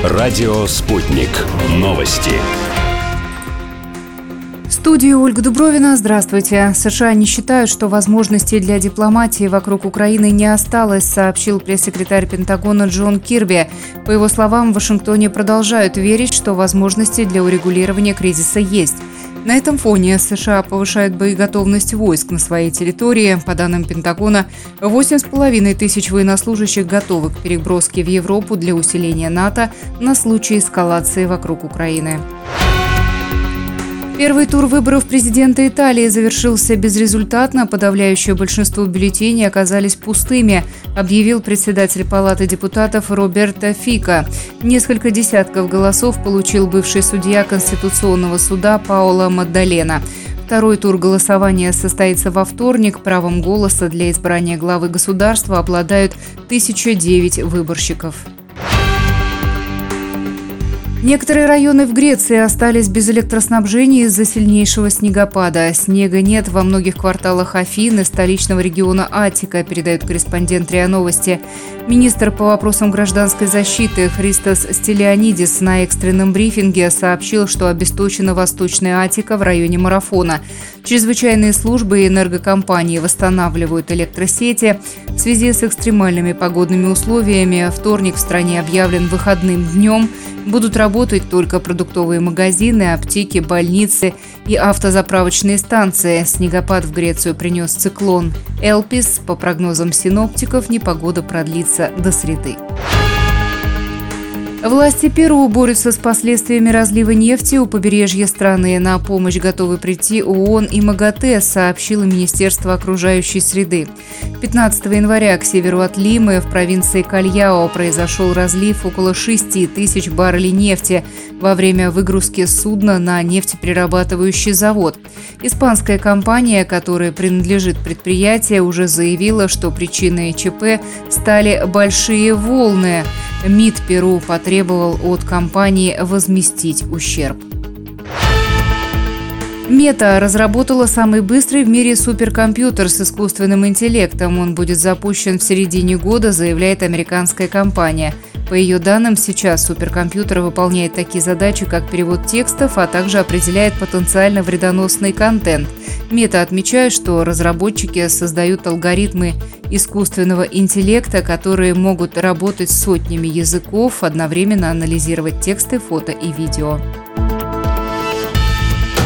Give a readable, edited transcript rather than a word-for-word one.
Радио «Спутник». Новости. В студии Ольга Дубровина. Здравствуйте. США не считают, что возможностей для дипломатии вокруг Украины не осталось, сообщил пресс-секретарь Пентагона Джон Кирби. По его словам, в Вашингтоне продолжают верить, что возможности для урегулирования кризиса есть. На этом фоне США повышают боеготовность войск на своей территории. По данным Пентагона, 8,5 тысяч военнослужащих готовы к переброске в Европу для усиления НАТО на случай эскалации вокруг Украины. Первый тур выборов президента Италии завершился безрезультатно. Подавляющее большинство бюллетеней оказались пустыми, объявил председатель Палаты депутатов Роберто Фико. Несколько десятков голосов получил бывший судья Конституционного суда Паоло Маддалена. Второй тур голосования состоится во вторник. Правом голоса для избрания главы государства обладают 1009 выборщиков. Некоторые районы в Греции остались без электроснабжения из-за сильнейшего снегопада. Снега нет во многих кварталах Афины, столичного региона Аттика, передает корреспондент РИА Новости. Министр по вопросам гражданской защиты Христос Стелианидис на экстренном брифинге сообщил, что обесточена Восточная Аттика в районе Марафона. Чрезвычайные службы и энергокомпании восстанавливают электросети. В связи с экстремальными погодными условиями вторник в стране объявлен выходным днем. Будут работать только продуктовые магазины, аптеки, больницы и автозаправочные станции. Снегопад в Грецию принес циклон Элпис. По прогнозам синоптиков, непогода продлится до среды. Власти Перу борются с последствиями разлива нефти у побережья страны. На помощь готовы прийти ООН и МАГАТЭ, сообщило Министерство окружающей среды. 15 января к северу от Лимы в провинции Кальяо произошел разлив около 6 тысяч баррелей нефти во время выгрузки судна на нефтеперерабатывающий завод. Испанская компания, которой принадлежит предприятие, уже заявила, что причиной ЧП стали большие волны. МИД Перу потребовал от компании возместить ущерб. Мета разработала самый быстрый в мире суперкомпьютер с искусственным интеллектом. Он будет запущен в середине года, заявляет американская компания. По ее данным, сейчас суперкомпьютер выполняет такие задачи, как перевод текстов, а также определяет потенциально вредоносный контент. Мета отмечает, что разработчики создают алгоритмы искусственного интеллекта, которые могут работать с сотнями языков, одновременно анализировать тексты, фото и видео.